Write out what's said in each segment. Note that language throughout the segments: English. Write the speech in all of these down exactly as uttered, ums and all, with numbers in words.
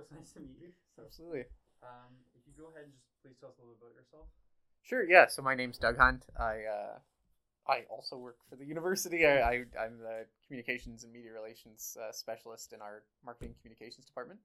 it's nice to meet you. So, Absolutely. Um, if you go ahead and just please tell us a little bit about yourself. Sure. Yeah. So my name's Doug Hunt. I uh, I also work for the university. I, I I'm the communications and media relations uh, specialist in our marketing communications department.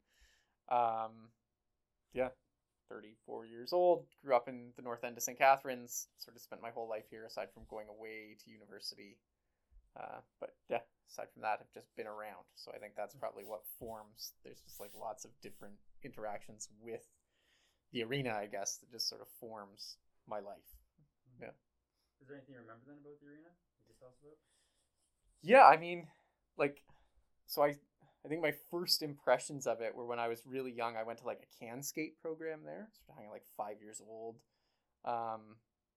Um, yeah, thirty-four years old. Grew up in the north end of Saint Catharines. Sort of spent my whole life here, aside from going away to university. Uh, but yeah, aside from that, I've just been around. So I think that's probably what forms. There's just like lots of different interactions with the arena, I guess, that just sort of forms my life. Yeah. Is there anything you remember then about the arena? You could tell us about? Yeah, I mean, like, so I, I think my first impressions of it were when I was really young. I went to like a can skate program there, so I was like five years old, um,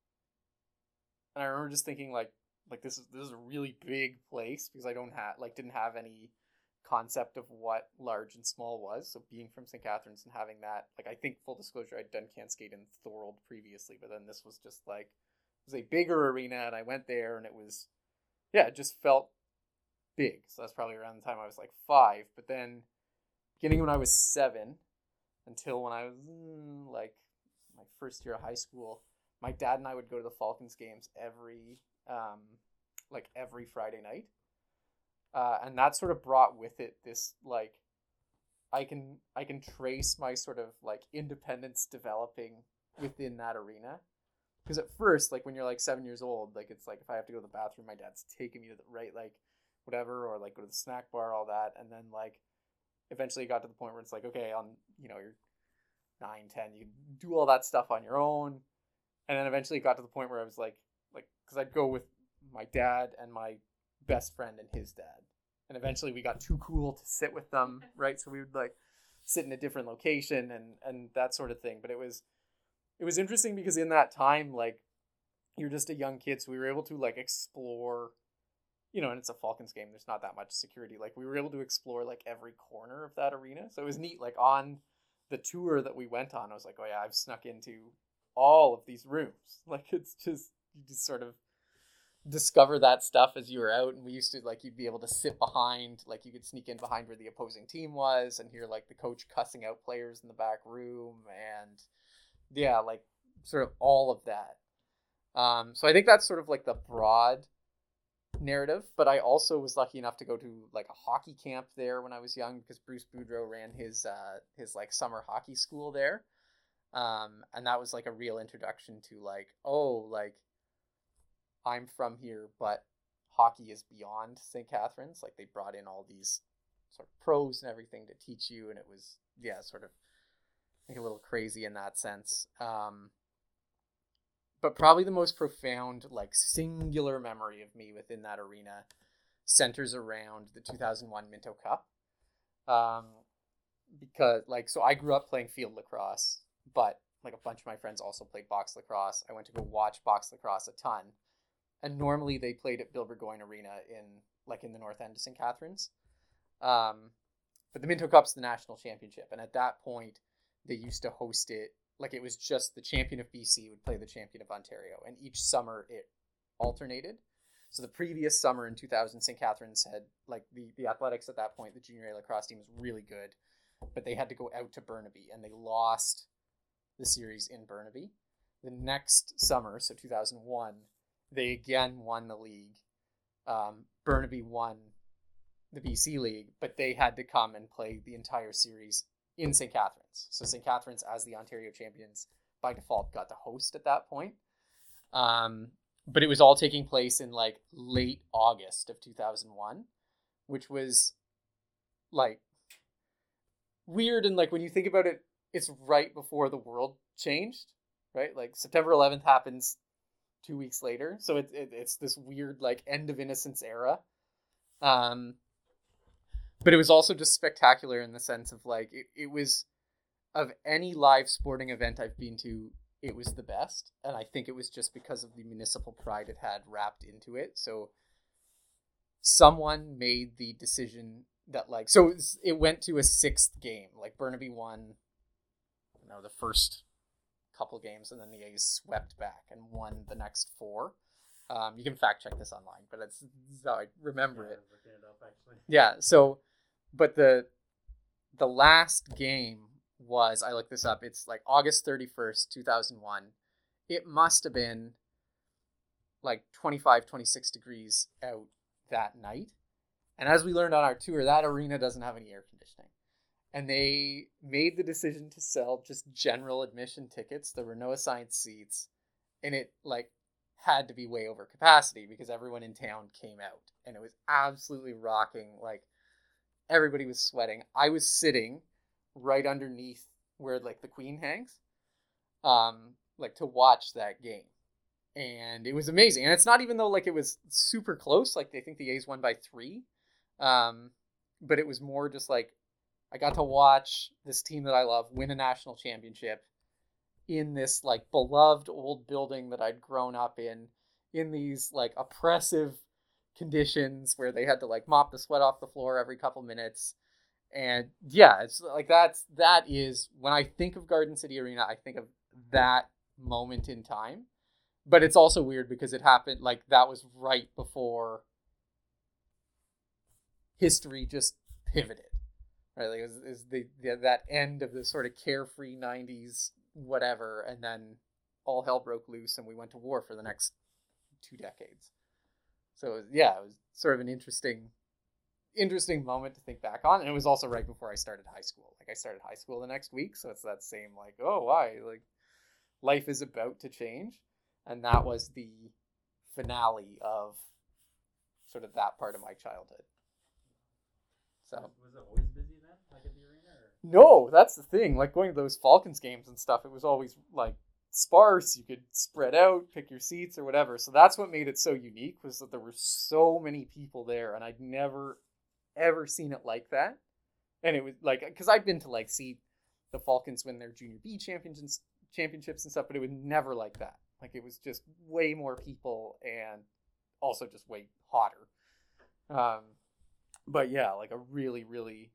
and I remember just thinking like, like this is this is a really big place because I don't have like didn't have any concept of what large and small was. So being from Saint Catharines and having that, like, I think full disclosure, I'd done can skate in Thorold previously, but then this was just like it was a bigger arena, and I went there, and it was, yeah, it just felt big. So that's probably around the time I was like five. But then, beginning when I was seven, until when I was mm, like my first year of high school, my dad and I would go to the Falcons games every um, like every Friday night. Uh, and that sort of brought with it this like I can I can trace my sort of like independence developing within that arena. Because at first, like when you're like seven years old, like it's like if I have to go to the bathroom, my dad's taking me to the right, like whatever, or like go to the snack bar, all that. And then like eventually it got to the point where it's like, okay, on, you know, you're nine, ten, you do all that stuff on your own. And then eventually it got to the point where I was like, like, because I'd go with my dad and my best friend and his dad. And eventually we got too cool to sit with them, right? So we would like sit in a different location and, and that sort of thing. But it was, it was interesting because in that time, like, you're just a young kid, so we were able to like explore, you know, and it's a Falcons game, there's not that much security. Like we were able to explore like every corner of that arena. So it was neat. Like on the tour that we went on, I was like, oh yeah, I've snuck into all of these rooms. Like it's just, you just sort of discover that stuff as you were out. And we used to like, you'd be able to sit behind, like you could sneak in behind where the opposing team was and hear like the coach cussing out players in the back room. And yeah, like sort of all of that. Um, so I think that's sort of like the broad narrative, but I also was lucky enough to go to like a hockey camp there when I was young because Bruce Boudreau ran his, uh, his like summer hockey school there. Um, and that was like a real introduction to like, oh, like I'm from here, but hockey is beyond Saint Catharines. Like they brought in all these sort of pros and everything to teach you. And it was, yeah, sort of like a little crazy in that sense. Um, but probably the most profound, like singular memory of me within that arena centers around the two thousand one Minto Cup. Um, because like, so I grew up playing field lacrosse, but like a bunch of my friends also played box lacrosse. I went to go watch box lacrosse a ton. And normally they played at Bill Burgoyne Arena in like in the north end of Saint Catharines. Um, but the Minto Cup's the national championship. And at that point, they used to host it. Like it was just the champion of B C would play the champion of Ontario. And each summer it alternated. So the previous summer in two thousand, Saint Catharines had like the, the athletics at that point, the junior A lacrosse team was really good. But they had to go out to Burnaby and they lost the series in Burnaby. The next summer, so two thousand one, they again won the league. Um, Burnaby won the B C League, but they had to come and play the entire series in Saint Catharines. So Saint Catharines, as the Ontario champions, by default got to host at that point. Um, but it was all taking place in like late August of two thousand one, which was like weird. And like when you think about it, it's right before the world changed, right? Like September eleventh happens two weeks later. So it, it, it's this weird like end of innocence era. Um, but it was also just spectacular in the sense of like, it, it was of any live sporting event I've been to, it was the best. And I think it was just because of the municipal pride it had wrapped into it. So someone made the decision that like, so it, was, it went to a sixth game, like Burnaby won, you know, the first couple games, and then the A's swept back and won the next four. Um, you can fact check this online, but it's, it's how I remember yeah, it. I was looking it up actually. Yeah. So, but the the last game was, I looked this up, it's like August thirty-first, two thousand one. It must have been like twenty-five, twenty-six degrees out that night. And as we learned on our tour, that arena doesn't have any air conditioning. And they made the decision to sell just general admission tickets. There were no assigned seats. And it like had to be way over capacity because everyone in town came out. And it was absolutely rocking. Like everybody was sweating. I was sitting right underneath where like the Queen hangs, um, like to watch that game. And it was amazing. And it's not even though like it was super close. Like they think the A's won by three. Um, but it was more just like I got to watch this team that I love win a national championship in this like beloved old building that I'd grown up in, in these like oppressive conditions where they had to like mop the sweat off the floor every couple minutes. And yeah, it's like that's that is when I think of Garden City Arena, I think of that moment in time. But it's also weird because it happened like that was right before history just pivoted, right? Like it was, it was the, the that end of the sort of carefree nineties whatever, and then all hell broke loose and we went to war for the next two decades. So it was, yeah, it was sort of an interesting interesting moment to think back on. And it was also right before I started high school. Like I started high school the next week, so it's that same like, oh, why? Like life is about to change. And that was the finale of sort of that part of my childhood. So was it always busy then, like at the arena? Or? No, that's the thing. Like going to those Falcons games and stuff, it was always like sparse. You could spread out, pick your seats or whatever. So that's what made it so unique, was that there were so many people there, and I'd never ever seen it like that. And it was like, because I'd been to like see the Falcons win their Junior B championships championships and stuff, but it was never like that. Like it was just way more people and also just way hotter. Um, but yeah, like a really, really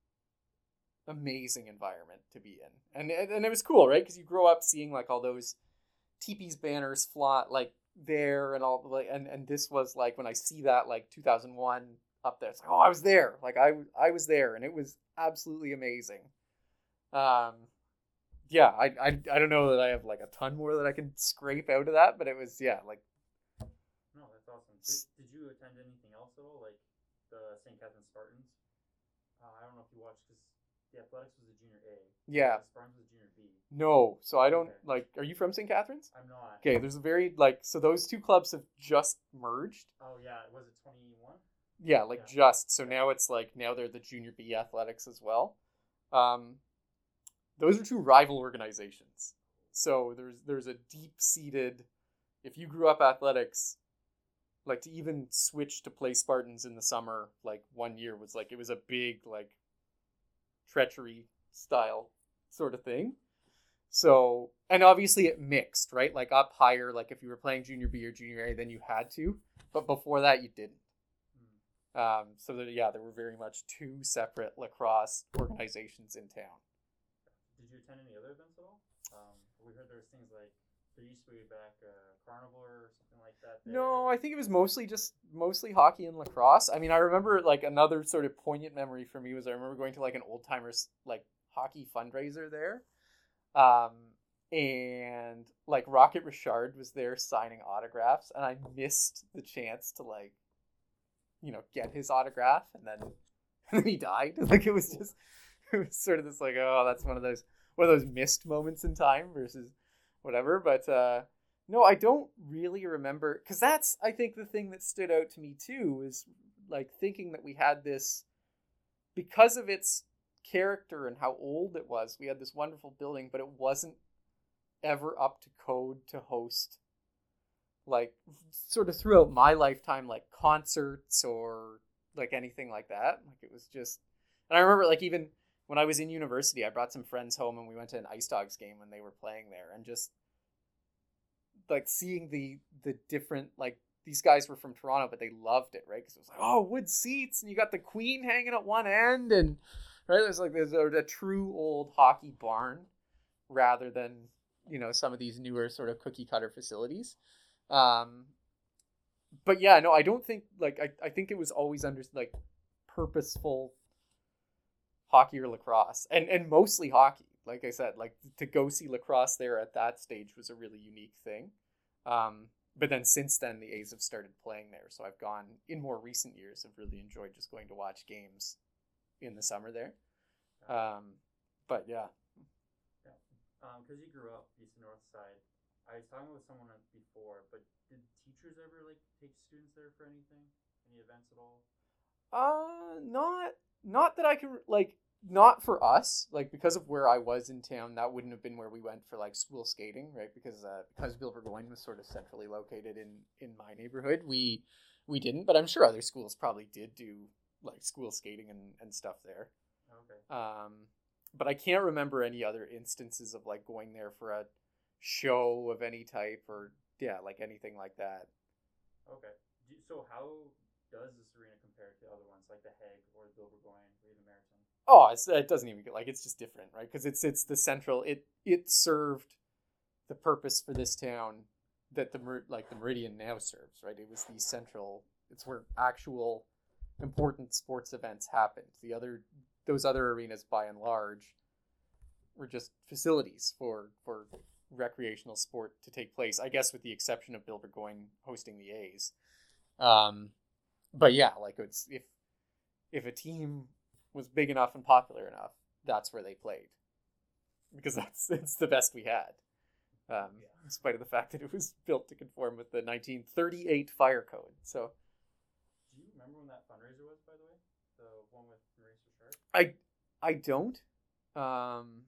amazing environment to be in. And and it was cool, right? Because you grow up seeing like all those Teepee's banners fly like there and all like, and, and this was like when I see that like two thousand one up there, it's like, oh, I was there. Like I, I was there and it was absolutely amazing. Um, yeah, I, I, I don't know that I have like a ton more that I can scrape out of that, but it was, yeah, like. No, that's awesome. Did, did you attend anything else at all? Like the Saint Catharines Spartans? Uh, I don't know if you watched, because the Athletics was a junior A. Yeah. The Spartans was junior B. No, so I don't, Okay. like, are you from Saint Catharines? I'm not. Okay, there's a very, like, so those two clubs have just merged. Oh, yeah. Was it twenty-one? Yeah, like Yeah. just. So now it's like, now they're the junior B Athletics as well. Um, those are two rival organizations. So there's there's a deep-seated, if you grew up athletics, like to even switch to play Spartans in the summer, like one year was like, it was a big like treachery style sort of thing. So, and obviously it mixed, right? Like up higher, like if you were playing junior B or junior A, then you had to, but before that you didn't. Mm. Um, so that, yeah, there were very much two separate lacrosse organizations in town. Did you attend any other events at all? Um, we heard there was things like, there used to be back uh, carnival or something like that. There. No, I think it was mostly just mostly hockey and lacrosse. I mean, I remember like another sort of poignant memory for me was I remember going to like an old timers like hockey fundraiser there, um, and like Rocket Richard was there signing autographs, and I missed the chance to like, you know, get his autograph, and then and then he died. Like it was just it was sort of this like, oh, that's one of those one of those missed moments in time versus whatever. But uh, no, I don't really remember, because that's, I think, the thing that stood out to me too is like thinking that we had this, because of its character and how old it was, we had this wonderful building, but it wasn't ever up to code to host like sort of throughout my lifetime, like concerts or like anything like that. Like it was just, and I remember like even when I was in university, I brought some friends home and we went to an Ice Dogs game when they were playing there, and just like seeing the the different, like these guys were from Toronto, but they loved it, right? Because it was like, oh, wood seats, and you got the Queen hanging at one end, and right, there's like there's a, a true old hockey barn rather than, you know, some of these newer sort of cookie cutter facilities. Um, but yeah, no, I don't think like I, I think it was always under like purposeful hockey or lacrosse, and and mostly hockey. Like I said, like to go see lacrosse there at that stage was a really unique thing. Um, but then since then, the A's have started playing there, so I've gone in more recent years. I've really enjoyed just going to watch games in the summer there. Um, but yeah. Yeah. Um, because you grew up east and north side. I was talking with someone before, but did teachers ever like take students there for anything, any events at all? Uh, not not that I can like not for us like because of where I was in town. That wouldn't have been where we went for like school skating, right? Because uh, because Bill Burgoyne was sort of centrally located in in my neighborhood, we we didn't. But I'm sure other schools probably did do like school skating and and stuff there. Okay. Um, but I can't remember any other instances of like going there for a show of any type or yeah, like anything like that. Okay. Do, so how does this arena compare to other ones like the Hague or Bill Burgoyne or even Meriton? Oh, it's, it doesn't even get like it's just different, right? Because it's it's the central. It it served the purpose for this town that the like the Meridian now serves, right? It was the central. It's where actual important sports events happened. The other those other arenas, by and large, were just facilities for for recreational sport to take place. I guess with the exception of Bill Burgoyne hosting the A's. Um, but yeah, like it's if if a team was big enough and popular enough, that's where they played, because that's it's the best we had. Um, yeah. In spite of the fact that it was built to conform with the nineteen thirty-eight fire code. So, do you remember when that fundraiser was, by the way? The one with Maurice Richard? I I don't. Um,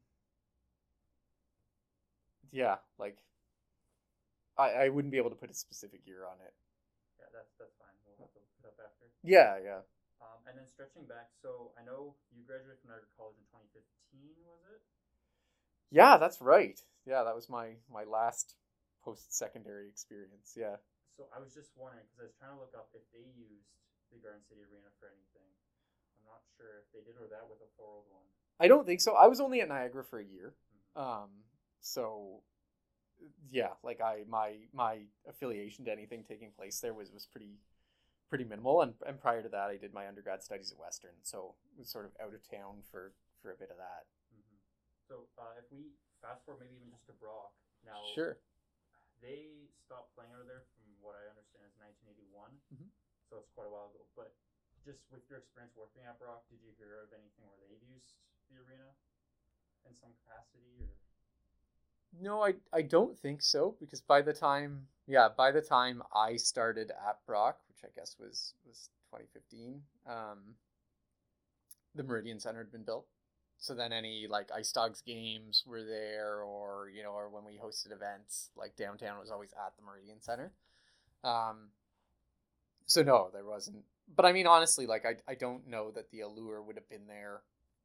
yeah, like I I wouldn't be able to put a specific year on it. Yeah, that's that's fine. We'll have to look it up after. Yeah, yeah. Um, and then stretching back, so I know you graduated from Niagara College in twenty fifteen, was it? Yeah, that's right. Yeah, that was my, my last post-secondary experience, yeah. So I was just wondering, because I was trying to look up if they used the Garden City Arena for anything. I'm not sure if they did or that with a four-old one. I don't think so. I was only at Niagara for a year. Mm-hmm. Um, so, yeah, like I my my affiliation to anything taking place there was, was pretty... pretty minimal, and, and prior to that I did my undergrad studies at Western, so it was sort of out of town for, for a bit of that. Mm-hmm. So uh, if we fast forward maybe even just to Brock, now sure. They stopped playing out of there from what I understand is nineteen eighty-one, mm-hmm. So it's quite a while ago, but just with your experience working at Brock, did you hear of anything where they've used the arena in some capacity? Or no, I, I don't think so, because by the time yeah by the time I started at Brock, which I guess was was twenty fifteen, um, the Meridian Center had been built. So then any like Ice Dogs games were there, or you know, or when we hosted events, like downtown was always at the Meridian Center. Um, so no, there wasn't. But I mean, honestly, like I I don't know that the allure would have been there.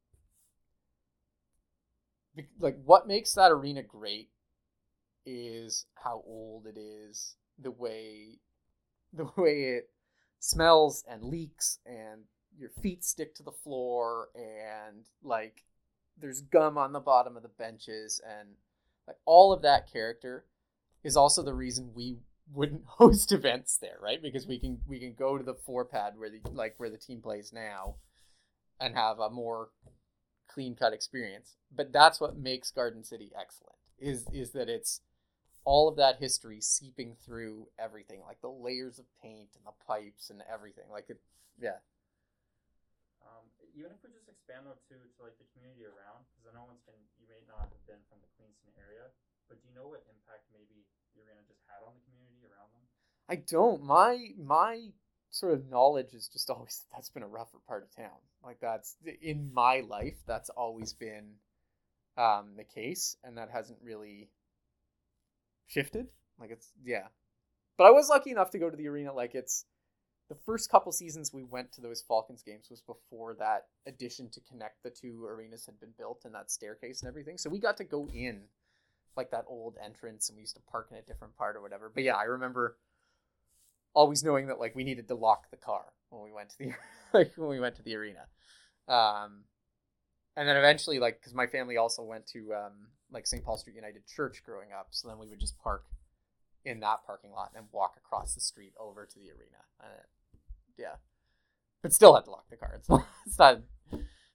Like what makes that arena great is how old it is, the way the way it smells and leaks, and your feet stick to the floor, and like there's gum on the bottom of the benches, and like all of that character is also the reason we wouldn't host events there, right? Because we can we can go to the four pad where the like where the team plays now and have a more clean cut experience. But that's what makes Garden City excellent, is is that it's all of that history seeping through everything, like the layers of paint and the pipes and everything. Like it, yeah. Um, even if we just expand though to to like the community around, because I know once again you may not have been from the Queenston area, but do you know what impact maybe the arena just had on the community around them? I don't. My my sort of knowledge is just always that's been a rougher part of town. Like that's in my life, that's always been um, the case, and that hasn't really shifted. Like it's yeah, but I was lucky enough to go to the arena. Like it's the first couple seasons we went to those Falcons games was before that addition to connect the two arenas had been built, and that staircase and everything. So we got to go in like that old entrance, and we used to park in a different part or whatever. But yeah, I remember always knowing that like we needed to lock the car when we went to the like when we went to the arena. Um, and then eventually, like, because my family also went to um, like Saint Paul Street United Church growing up, so then we would just park in that parking lot and walk across the street over to the arena. And it, yeah, but still had to lock the car. It's not, it's not, it's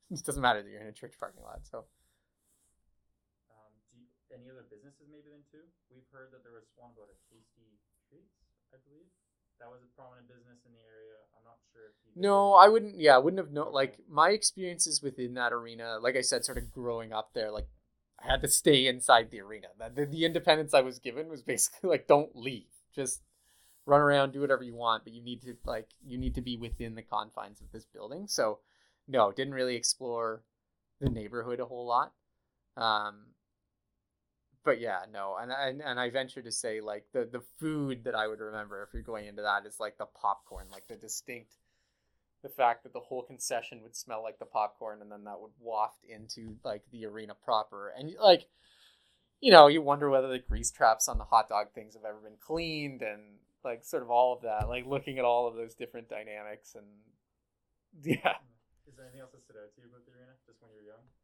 It doesn't matter that you're in a church parking lot. So. Um, do you, any other businesses maybe then too? We've heard that there was one about a Tasty Treats, I believe. That was a prominent business in the area. I'm not sure if you. No, I wouldn't. Yeah, I wouldn't have known. Like my experiences within that arena, like I said, sort of growing up there, like I had to stay inside the arena. The, the independence I was given was basically like, don't leave, just run around, do whatever you want, but you need to like you need to be within the confines of this building. So, no, didn't really explore the neighborhood a whole lot. Um, But yeah, no, and, and and I venture to say like the, the food that I would remember if you're going into that is like the popcorn, like the distinct, the fact that the whole concession would smell like the popcorn, and then that would waft into like the arena proper, and like, you know, you wonder whether the grease traps on the hot dog things have ever been cleaned, and like sort of all of that, like looking at all of those different dynamics, and yeah. Is there anything else that stood out to you about the arena, just when you were young?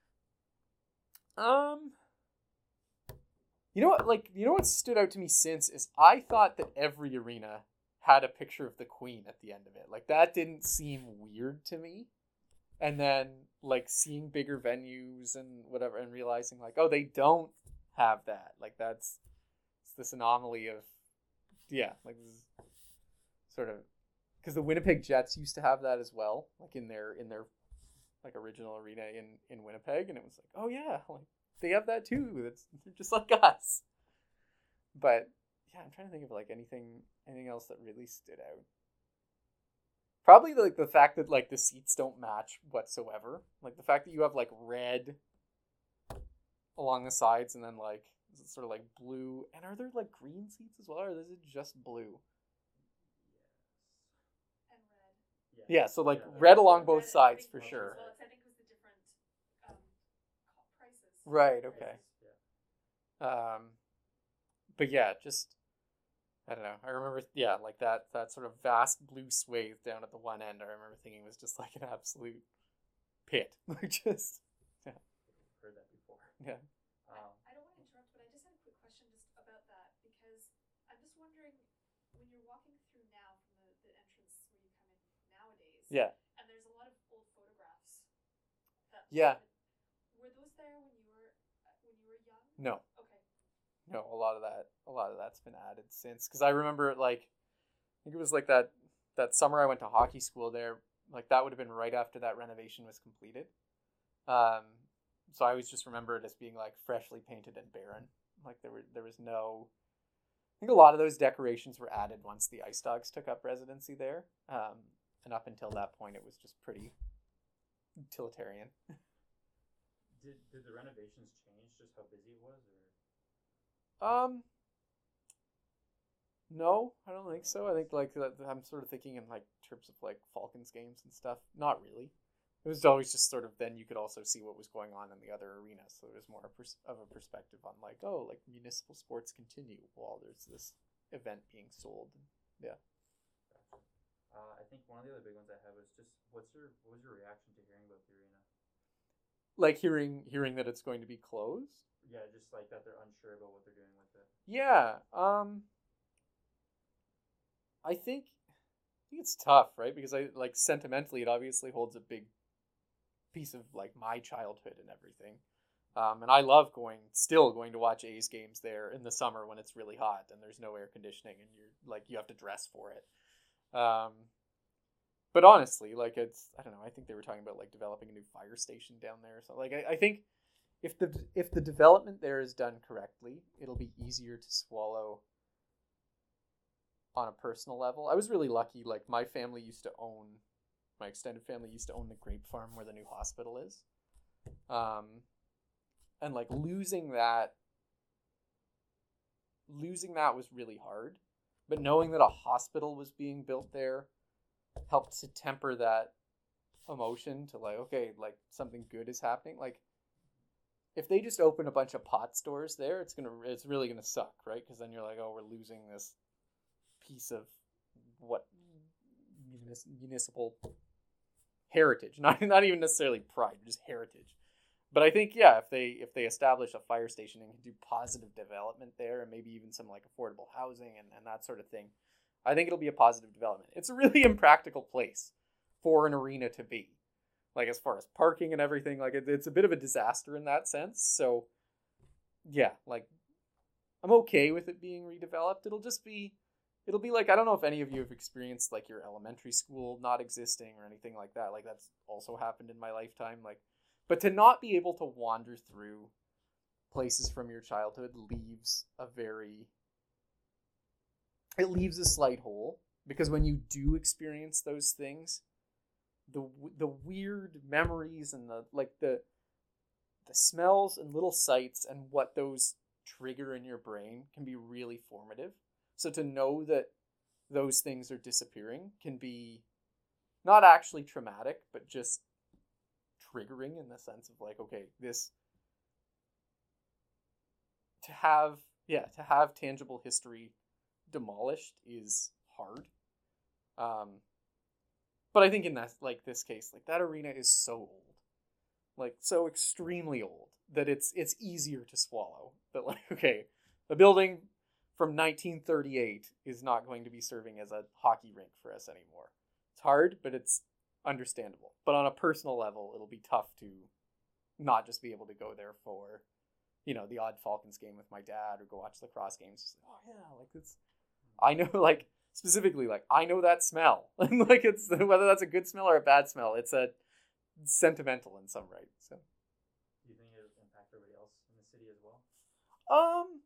Um. You know what, like, you know what stood out to me since is I thought that every arena had a picture of the Queen at the end of it. Like, that didn't seem weird to me. And then, like, seeing bigger venues and whatever and realizing, like, oh, they don't have that. Like, that's it's this anomaly of, yeah, like, this is sort of, because the Winnipeg Jets used to have that as well, like, in their, in their, like, original arena in, in Winnipeg. And it was like, oh, yeah, like, they have that too. It's they're just like us. But yeah, I'm trying to think of like anything anything else that really stood out. Probably like the fact that like the seats don't match whatsoever. Like the fact that you have like red along the sides and then like sort of like blue. And are there like green seats as well, or is it just blue? And red. Yeah, so like Yeah, red along both Red, sides I for think, sure. Well, it's, I think it was the different um, co- prices. Right, okay. Yeah. Um, but yeah, just I don't know. I remember, yeah, like that that sort of vast blue swathe down at the one end. I remember thinking was just like an absolute pit, like just I've heard that before. yeah. Um, I, I don't want to interrupt, but I just had a quick question just about that, because I'm just wondering, when you're walking through now from the, the entrance where you come in nowadays, Yeah. and there's a lot of old photographs. That Yeah. Were those there when you were uh, when you were young? No. Okay. No, a lot of that, a lot of that's been added since. Because I remember, like, I think it was like that that summer I went to hockey school there. Like that would have been right after that renovation was completed. Um, so I always just remember it as being like freshly painted and barren. Like there were there was no. I think a lot of those decorations were added once the Ice Dogs took up residency there. Um, and up until that point, it was just pretty utilitarian. did did the renovations change just how busy it was, or? Um, no, I don't think so. I think like that, I'm sort of thinking in like terms of like Falcons games and stuff. Not really. It was always just sort of then you could also see what was going on in the other arenas, so there was more pers- of a perspective on like, oh, like municipal sports continue while there's this event being sold. Yeah. Gotcha. Uh, I think one of the other big ones I have is just what's your what was your reaction to hearing about the arena? Like hearing hearing that it's going to be closed. Yeah, just like that they're unsure about what they're doing with it. Yeah. Um. I think I think it's tough, right? Because I like sentimentally, it obviously holds a big piece of like my childhood and everything. Um, and I love going, still going to watch A's games there in the summer when it's really hot and there's no air conditioning and you're like you have to dress for it. Um. But honestly, like it's I don't know. I think they were talking about like developing a new fire station down there. So like I, I think. If the if the development there is done correctly, it'll be easier to swallow on a personal level. I was really lucky. Like my family used to own, my extended family used to own the grape farm where the new hospital is, um, and like losing that, losing that was really hard. But knowing that a hospital was being built there helped to temper that emotion to like, okay, like something good is happening. Like. If they just open a bunch of pot stores there, it's gonna it's really gonna suck, right? Because then you're like, oh, we're losing this piece of what municipal heritage, not not even necessarily pride, just heritage. But I think yeah, if they if they establish a fire station and can do positive development there, and maybe even some like affordable housing and, and that sort of thing, I think it'll be a positive development. It's a really impractical place for an arena to be. like as far as parking and everything, like it, it's a bit of a disaster in that sense. So yeah, like I'm okay with it being redeveloped. It'll just be, it'll be like, I don't know if any of you have experienced like your elementary school not existing or anything like that. Like that's also happened in my lifetime. Like, but to not be able to wander through places from your childhood leaves a very, it leaves a slight hole, because when you do experience those things, the the weird memories and the like the the smells and little sights and what those trigger in your brain can be really formative. So to know that those things are disappearing can be not actually traumatic, but just triggering in the sense of like, okay, this to have yeah to have tangible history demolished is hard. Um, but I think in that like this case, like that arena is so old, like so extremely old that it's it's easier to swallow. That like, okay, a building from nineteen thirty-eight is not going to be serving as a hockey rink for us anymore. It's hard, but it's understandable. But on a personal level, it'll be tough to not just be able to go there for, you know, the odd Falcons game with my dad or go watch lacrosse games. Just like, oh yeah, like it's, I know, like specifically, like I know that smell. And like it's, whether that's a good smell or a bad smell, it's a sentimental in some right. So. Do you think it would impact everybody else in the city as well? Um,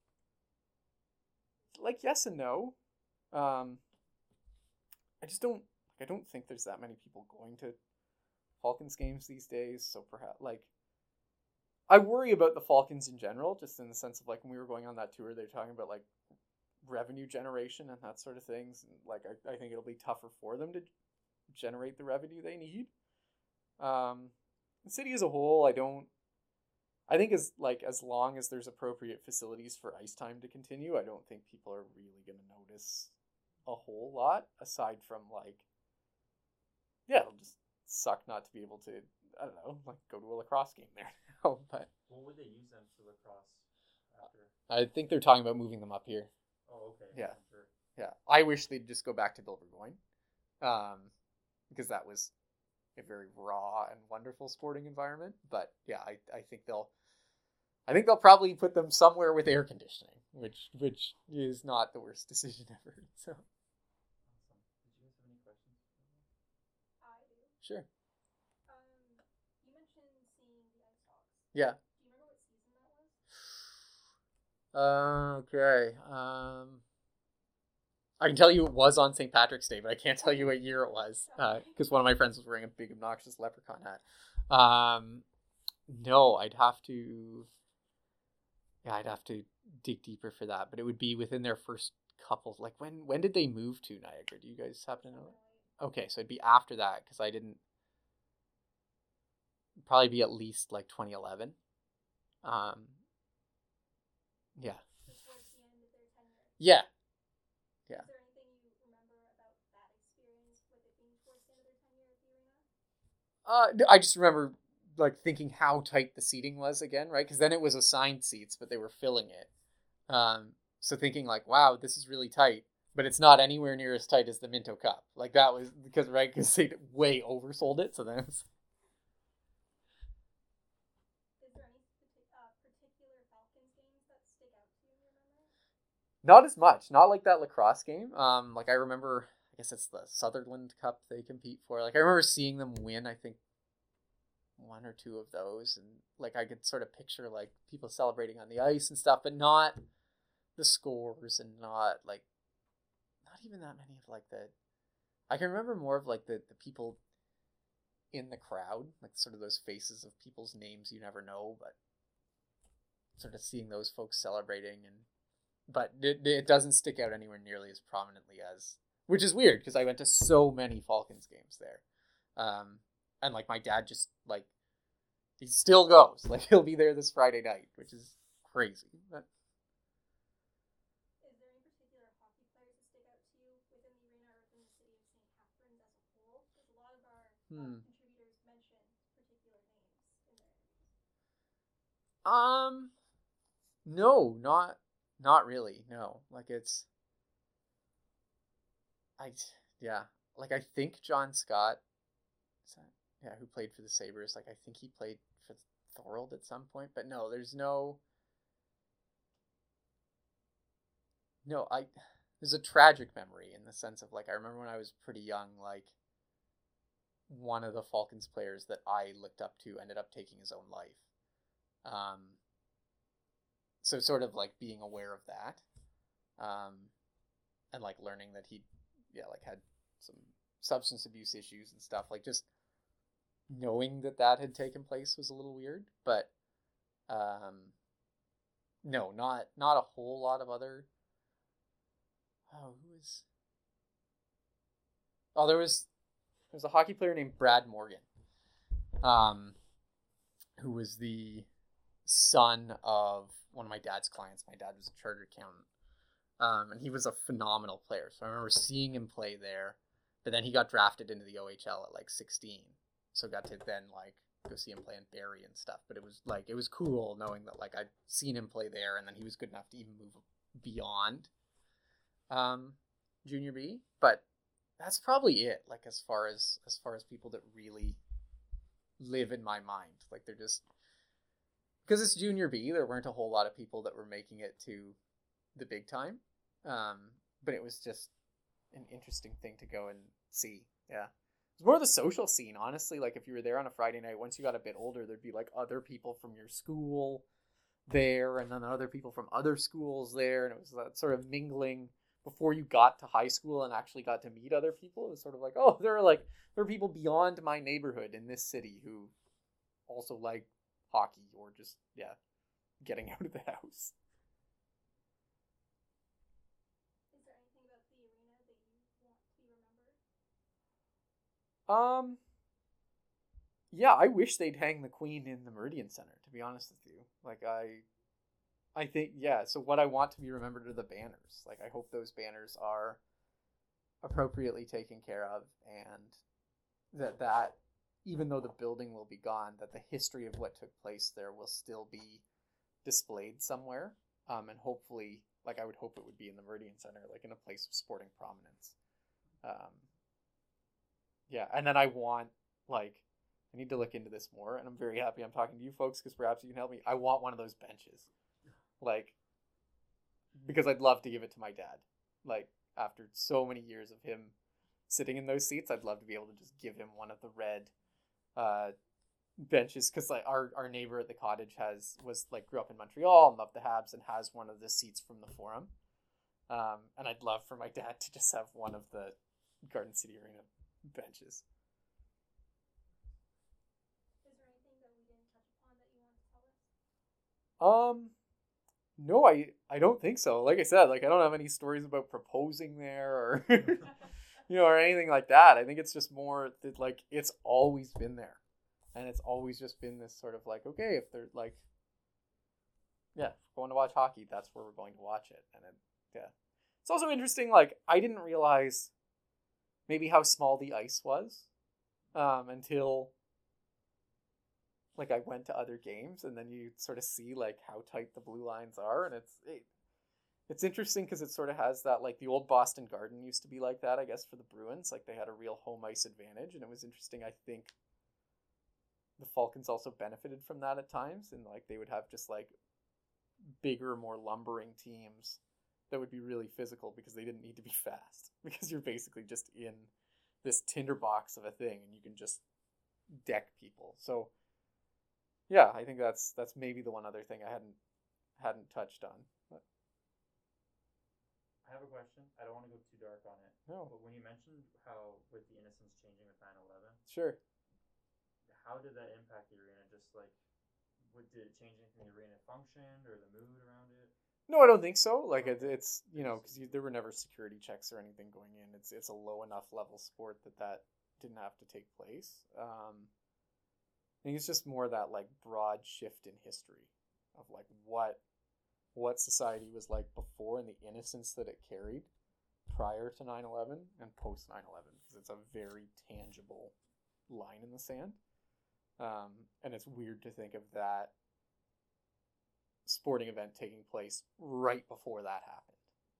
like yes and no. Um, I just don't, I don't think there's that many people going to Falcons games these days. So perhaps like, I worry about the Falcons in general, just in the sense of like when we were going on that tour, they were talking about like revenue generation and that sort of things. And like, I, I think it'll be tougher for them to generate the revenue they need. Um, the city as a whole, I don't, I think as like, as long as there's appropriate facilities for ice time to continue, I don't think people are really going to notice a whole lot aside from like, yeah, it'll just suck not to be able to, I don't know, like go to a lacrosse game there now. But what would they use them for lacrosse after? I think they're talking about moving them up here. Oh, okay. Yeah. Sure. Yeah. I wish they'd just go back to Bill Burgoyne. Um, because that was a very raw and wonderful sporting environment. But yeah, I, I think they'll I think they'll probably put them somewhere with air conditioning, which which is not the worst decision ever. So Awesome. Did you guys have any questions? I do. Sure. Um, you mentioned seeing the Ice Hawks. Yeah. Do you remember what season that was? Uh, okay. Um, I can tell you it was on Saint Patrick's Day, but I can't tell you what year it was because uh, one of my friends was wearing a big obnoxious leprechaun hat. Um, no, I'd have to. Yeah, I'd have to dig deeper for that, but it would be within their first couple. Like when when did they move to Niagara? Do you guys happen to know? Okay, so it'd be after that because I didn't. Probably be at least like twenty eleven. Um. Yeah. Towards the end of their tenure. Yeah. Yeah. Is there anything you remember about that experience with it being towards the end of their tenure at the arena? Uh, I just remember like thinking how tight the seating was again, right? Because then it was assigned seats, but they were filling it. Um, so thinking like, wow, this is really tight, but it's not anywhere near as tight as the Minto Cup. Like that was because right because they way oversold it. So then it was. Is there any uh, particular Falcons games that stick out to you in your memory? Not as much. Not like that lacrosse game. Um, like I remember, I guess it's the Sutherland Cup they compete for. Like I remember seeing them win, I think, one or two of those. And like I could sort of picture like people celebrating on the ice and stuff, but not the scores and not like, not even that many of like the, I can remember more of like the, the people in the crowd, like sort of those faces of people's names you never know, but sort of seeing those folks celebrating and, but it, it doesn't stick out anywhere nearly as prominently as, which is weird because I went to so many Falcons games there. Um, and like my dad just like, he still goes, like he'll be there this Friday night, which is crazy. But, is there any particular hockey players that stick out to you within the arena or within the city of Saint Catharines as a whole? Because a lot of our hmm. uh, contributors mention particular names in their interviews. Um, no, not, not really. No, like it's, I, yeah, like I think John Scott, is that, yeah, who played for the Sabres. Like I think he played for Thorold at some point, but no, there's no. No, I. There's a tragic memory in the sense of like I remember when I was pretty young, like one of the Falcons players that I looked up to ended up taking his own life. Um. So sort of like being aware of that, um, and like learning that he, yeah, like had some substance abuse issues and stuff. Like just knowing that that had taken place was a little weird, but um, no, not not a whole lot of other. Oh, who was? Oh, there was there was a hockey player named Brad Morgan, um, who was the son of one of my dad's clients. My dad was a chartered accountant, um, and he was a phenomenal player. So I remember seeing him play there, but then he got drafted into the O H L at like sixteen. So got to then like go see him play in Barrie and stuff. But it was like it was cool knowing that like I'd seen him play there, and then he was good enough to even move beyond um, junior B. But that's probably it. Like as far as as far as people that really live in my mind, like they're just. Because it's junior B, there weren't a whole lot of people that were making it to the big time. Um, but it was just an interesting thing to go and see. Yeah. It's more the social scene, honestly. Like if you were there on a Friday night, once you got a bit older, there'd be like other people from your school there and then other people from other schools there. And it was that sort of mingling before you got to high school and actually got to meet other people. It was sort of like, oh, there are like, there are people beyond my neighborhood in this city who also like hockey or just yeah getting out of the house. Is there anything about the arena that you want to be remembered? Um yeah, I wish they'd hang the Queen in the Meridian Center, to be honest with you. Like I I think yeah, so what I want to be remembered are the banners. Like I hope those banners are appropriately taken care of, and that that even though the building will be gone, that the history of what took place there will still be displayed somewhere. Um, and hopefully, like I would hope it would be in the Meridian Center, like in a place of sporting prominence. Um, yeah, and then I want, like, I need to look into this more, and I'm very happy I'm talking to you folks, because perhaps you can help me. I want one of those benches. Like, because I'd love to give it to my dad. Like, after so many years of him sitting in those seats, I'd love to be able to just give him one of the red uh benches, because like our our neighbor at the cottage has was like grew up in Montreal and loved the Habs and has one of the seats from the Forum, um and I'd love for my dad to just have one of the Garden City Arena benches. Is there anything that we didn't touch upon that you want to tell us? Um no, I I don't think so. Like I said, like I don't have any stories about proposing there or you know, or anything like that. I think it's just more that like it's always been there, and it's always just been this sort of like, okay, if they're like, yeah, if we're going to watch hockey, that's where we're going to watch it. And it, yeah, it's also interesting. Like I didn't realize maybe how small the ice was um, until like I went to other games, and then you sort of see like how tight the blue lines are, and it's it, It's interesting because it sort of has that, like the old Boston Garden used to be like that, I guess, for the Bruins. Like they had a real home ice advantage, and it was interesting. I think the Falcons also benefited from that at times, and like they would have just like bigger, more lumbering teams that would be really physical because they didn't need to be fast, because you're basically just in this tinderbox of a thing and you can just deck people. So yeah, I think that's that's maybe the one other thing I hadn't hadn't touched on. But I have a question. I don't want to go too dark on it. No. But when you mentioned how with the Innocents changing with nine eleven, sure. how did that impact the arena? Just like, what, did it change anything the arena functioned or the mood around it? No, I don't think so. Like it, it's you know because there were never security checks or anything going in. It's it's a low enough level sport that that didn't have to take place. Um, I think it's just more that like broad shift in history of like what what society was like before and the innocence that it carried prior to nine eleven and post nine eleven, because it's a very tangible line in the sand. Um, and it's weird to think of that sporting event taking place right before that happened.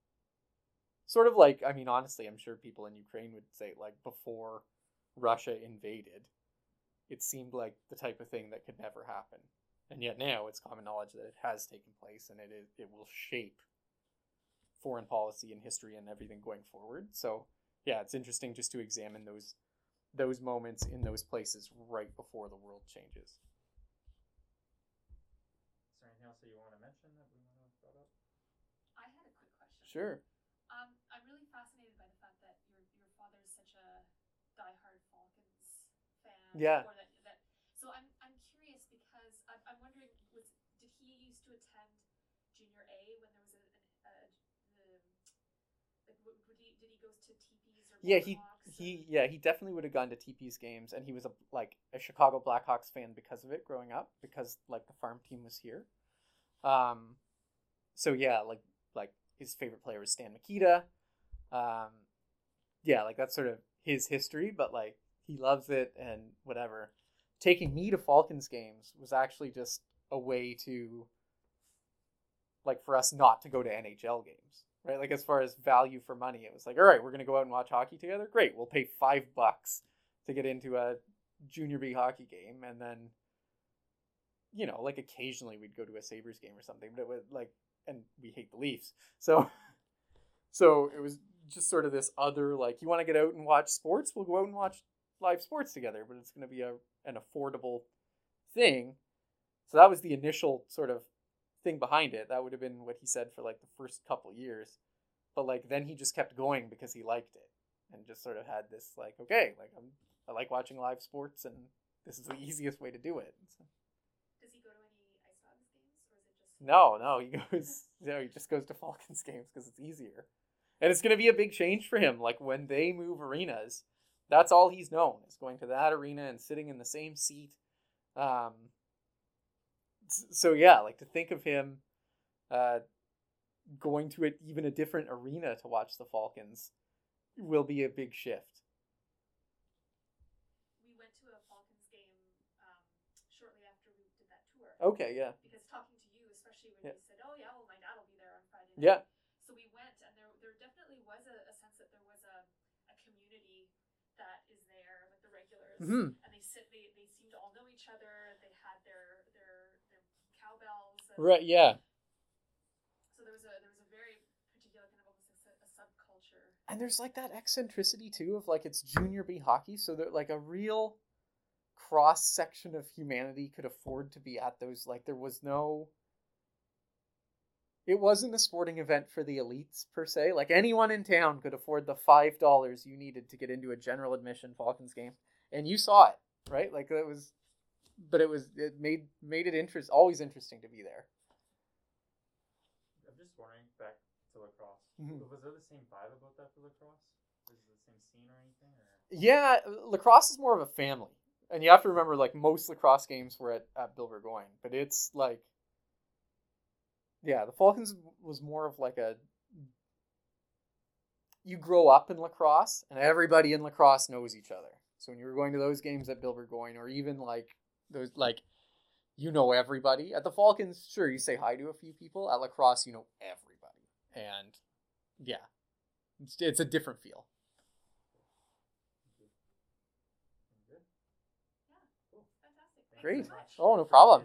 Sort of like, I mean, honestly, I'm sure people in Ukraine would say like before Russia invaded, it seemed like the type of thing that could never happen. And yet now it's common knowledge that it has taken place, and it is, it will shape foreign policy and history and everything going forward. So yeah, it's interesting just to examine those those moments in those places right before the world changes. Is there anything else that you want to mention that we want to brought up? I had a quick question. Sure. Um, I'm really fascinated by the fact that your your father is such a diehard Falcons fan. Yeah. Or that, that so I'm I'm curious because I'm, I'm wondering, was did he used to attend junior A when there was a, a, a the like would, would he did he go to T Ps or Yeah, he Blackhawks he and- yeah he definitely would have gone to T P's games, and he was a like a Chicago Blackhawks fan because of it growing up, because like the farm team was here. Um, so yeah, like like his favorite player was Stan Mikita. Um, yeah, like that's sort of his history, but like he loves it and whatever. Taking me to Falcons games was actually just a way to like for us not to go to N H L games. Right, like as far as value for money, it was like, all right, we're gonna go out and watch hockey together. Great, we'll pay five bucks to get into a junior B hockey game, and then, you know, like occasionally we'd go to a Sabres game or something. But it was like, and we hate the Leafs, so, so it was just sort of this other like, you want to get out and watch sports? We'll go out and watch live sports together, but it's gonna be a an affordable thing. So that was the initial sort of thing behind it. That would have been what he said for like the first couple years, but like then he just kept going because he liked it, and just sort of had this like, okay, like I'm I like watching live sports, and this is the easiest way to do it. So, Does he go to any Ice Dogs games, or is it just no, no, he goes, you know, he just goes to Falcons games because it's easier, and it's going to be a big change for him. Like when they move arenas, that's all he's known is going to that arena and sitting in the same seat. Um, So yeah, like to think of him uh, going to a, even a different arena to watch the Falcons will be a big shift. We went to a Falcons game um, shortly after we did that tour. Okay, yeah. Because talking to you, especially when Yeah. you said, "Oh yeah, well my dad will be there on Friday night." Yeah. So we went, and there there definitely was a, a sense that there was a, a community that is there, like the regulars, Mm-hmm. and they sit, they they seem to all know each other. They had their their their cowbells. And Right, yeah. So there was a there was a very particular kind of almost like a, a subculture. And there's like that eccentricity too of like it's junior B hockey, so that like a real cross section of humanity could afford to be at those. Like there was no, it wasn't a sporting event for the elites per se. Like anyone in town could afford the five dollars you needed to get into a general admission Falcons game, and you saw it, right? Like it was, but it was it made made it interest always interesting to be there. I'm just wondering, back to lacrosse, Mhm. was there the same vibe about that for lacrosse? Was it the same scene or anything? Or? Yeah, lacrosse is more of a family. And you have to remember, like, most lacrosse games were at, at Bill Burgoyne. But it's, like... Yeah, the Falcons was more of, like, a... You grow up in lacrosse, and everybody in lacrosse knows each other. So when you were going to those games at Bill Burgoyne, or even, like, those, like, you know everybody. At the Falcons, sure, you say hi to a few people. At lacrosse, you know everybody. And, yeah. It's, it's a different feel. Yeah, cool, fantastic. Thanks Great. so much. Oh, no problem.